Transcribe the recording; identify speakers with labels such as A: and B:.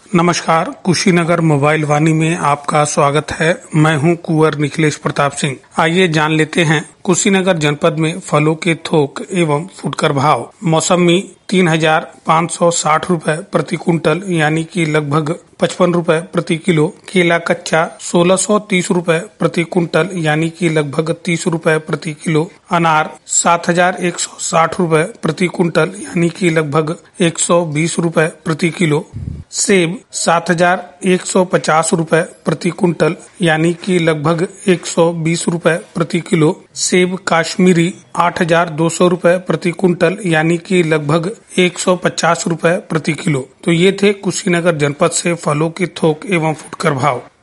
A: नमस्कार, कुशीनगर मोबाइल वाणी में आपका स्वागत है। मैं हूं कुंवर निखिलेश प्रताप सिंह। आइए जान लेते हैं कुशीनगर जनपद में फलों के थोक एवं फुटकर भाव। मौसमी 3,560 रुपए प्रति कुंटल यानी कि लगभग 55 रुपए प्रति किलो। केला कच्चा 1,630 रुपए प्रति कुंटल यानी कि लगभग 30 रुपए प्रति किलो। अनार 7,160 रुपए प्रति कुंटल यानी कि लगभग 120 रुपए प्रति किलो। सेब 7,150 रुपए प्रति कुंटल यानी कि लगभग 120 रुपए प्रति किलो। सेब काश्मीरी 8,200 रुपए प्रति कुंटल यानी कि लगभग 150 रुपए प्रति किलो। तो ये थे कुशीनगर जनपद से फलों के थोक एवं फुटकर भाव।